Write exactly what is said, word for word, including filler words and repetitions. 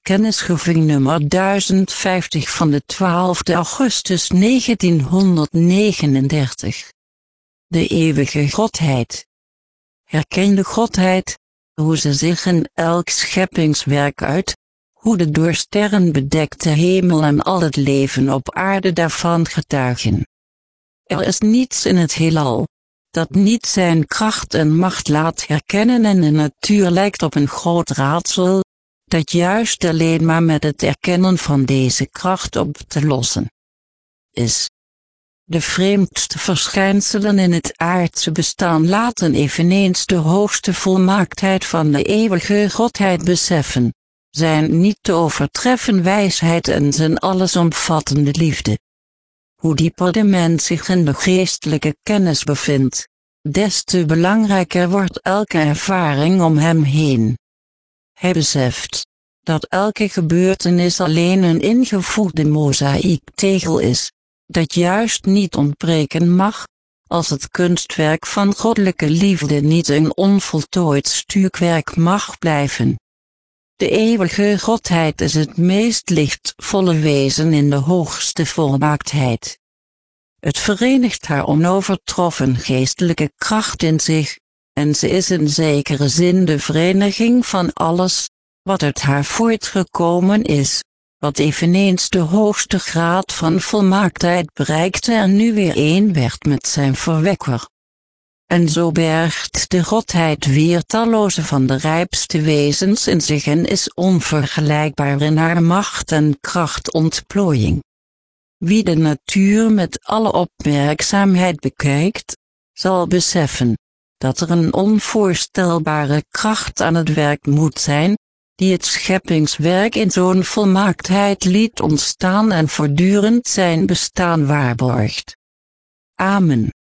Kennisgeving nummer duizend vijftig van de twaalfde augustus negentienhonderdnegenendertig. De eeuwige Godheid. Herken de Godheid, hoe ze zich in elk scheppingswerk uit, hoe de door sterren bedekte hemel en al het leven op aarde daarvan getuigen. Er is niets in het heelal dat niet zijn kracht en macht laat herkennen, en de natuur lijkt op een groot raadsel, dat juist alleen maar met het erkennen van deze kracht op te lossen is. De vreemdste verschijnselen in het aardse bestaan laten eveneens de hoogste volmaaktheid van de eeuwige Godheid beseffen, zijn niet te overtreffen wijsheid en zijn allesomvattende liefde. Hoe dieper de mens zich in de geestelijke kennis bevindt, des te belangrijker wordt elke ervaring om hem heen. Hij beseft dat elke gebeurtenis alleen een ingevoegde mozaïektegel is, dat juist niet ontbreken mag, als het kunstwerk van goddelijke liefde niet een onvoltooid stukwerk mag blijven. De eeuwige Godheid is het meest lichtvolle wezen in de hoogste volmaaktheid. Het verenigt haar onovertroffen geestelijke kracht in zich, en ze is in zekere zin de vereniging van alles, wat uit haar voortgekomen is, wat eveneens de hoogste graad van volmaaktheid bereikte en nu weer één werd met zijn verwekker. En zo bergt de Godheid weer talloze van de rijpste wezens in zich en is onvergelijkbaar in haar macht en krachtontplooiing. Wie de natuur met alle opmerkzaamheid bekijkt, zal beseffen dat er een onvoorstelbare kracht aan het werk moet zijn, die het scheppingswerk in zo'n volmaaktheid liet ontstaan en voortdurend zijn bestaan waarborgt. Amen.